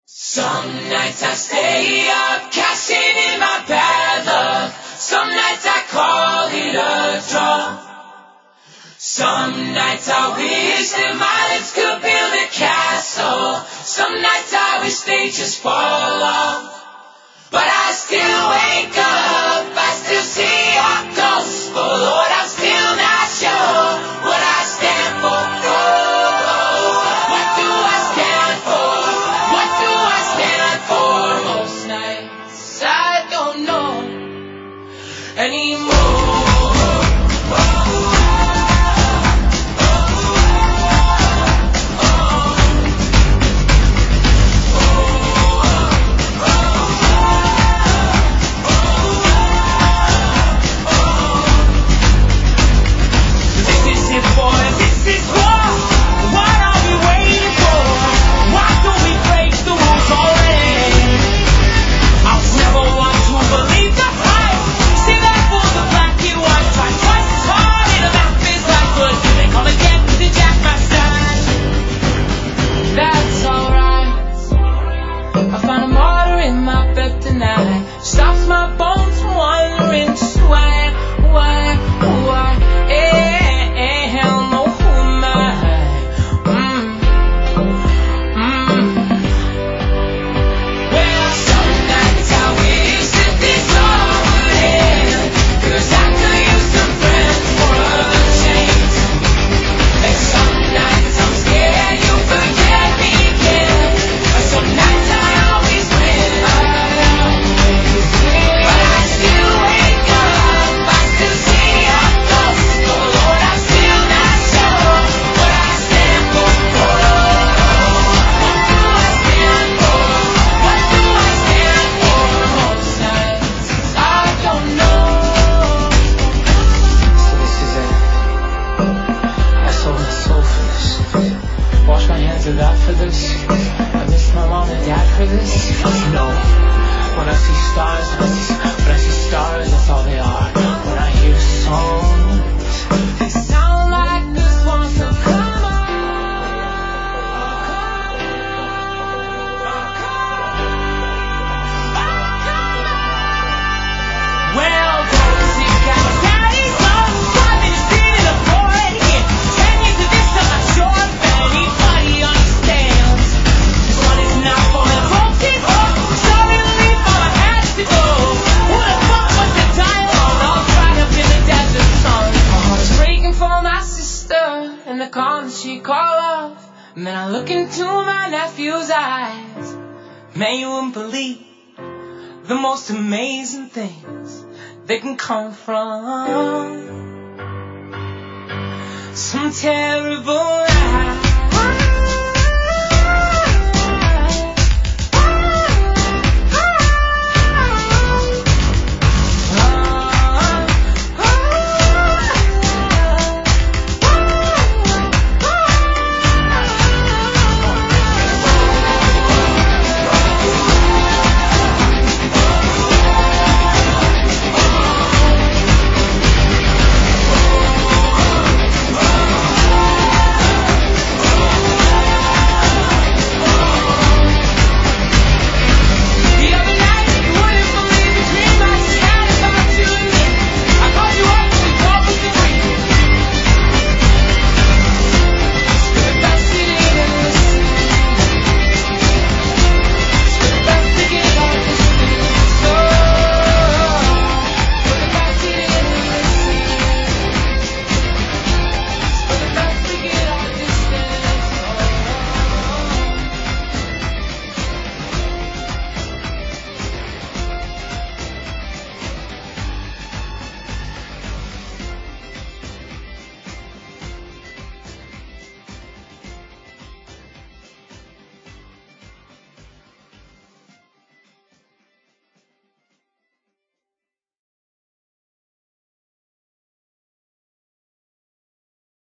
Some nights I stay up, cashing in my bad luck. Some nights I call it a draw. Some nights I wish that my lips could build a castle. Some nights I wish they just fall off. But I still wake up, I still see your gospel. Lord, I'm still not sure what I stand for. What do I stand for? What do I stand for? Most nights I don't know anymore. Stops my bones from wondering just why hell no, who am I? Well, some nights I wish that this all would end, 'cause I could use some friends for a change. And some nights I'm scared you'll forget me again, but some nights I always win. For this, I miss my mom and dad for this. You know, when I see stars, that's all they are. When I hear songs, they sound like this one. So come on. Well, those you got daddy's love, I've been sitting up for it here. 10 years of this, I'm not sure if anybody understands. This one is not for the folks in hope. Sorry to leave, all I had to go. Who the fuck was the dialogue? All dried up in the desert sun. My heart's breaking for my sister in the corner she called off. And then I look into my nephew's eyes. Man, you wouldn't believe the most amazing things that can come from some terrible lies.